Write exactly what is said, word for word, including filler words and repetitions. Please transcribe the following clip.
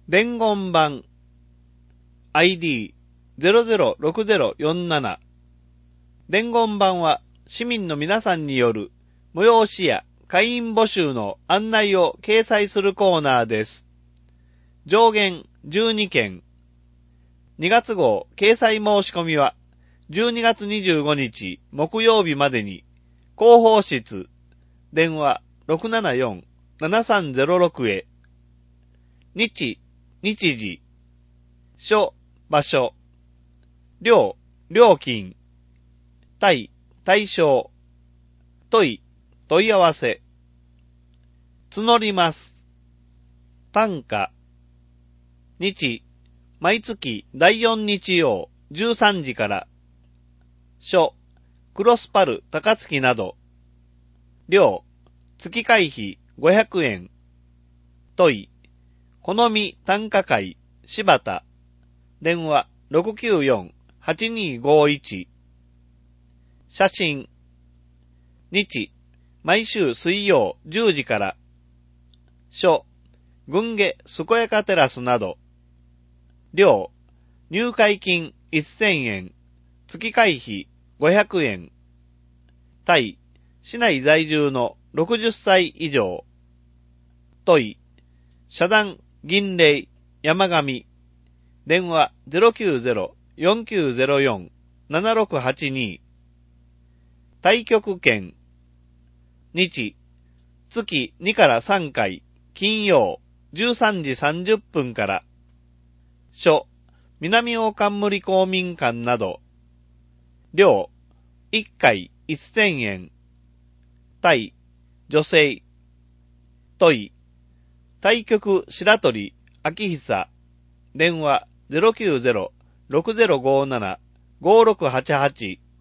伝言版 アイディーゼロゼロろくゼロよんなな。伝言版は市民の皆さんによる催しや会員募集の案内を掲載するコーナーです。上限じゅうにけん。にがつ号掲載申し込みはじゅうにがつにじゅうごにち木曜日までに広報室電話 ろくななよんななさんゼロろく へ。日、日時、所、場所、量、料金、対、対象、問い、問い合わせ、募ります。単価、日、毎月だいよん日曜じゅうさんじから、所、クロスパル高槻など、量、月会費ごひゃくえん、問い、好み単価会、柴田、電話 ろくきゅうよんはちにごいち。写真。日、毎週水曜じゅうじから。所、群下すこやかテラスなど。量、入会金せんえん、月会費ごひゃくえん。対、市内在住のろくじゅっさい以上。問い、社団銀霊山上。電話 ゼロきゅうゼロ よんきゅうゼロよん ななろくはちに。対局券。日、月にからさんかい、金曜じゅうさんじさんじゅっぷんから。所、南大冠公民館など。量、いっかいせんえん。対、女性。問い、対局白鳥秋久。電話 ゼロきゅうゼロ ろくゼロごなな ごろくはちはち。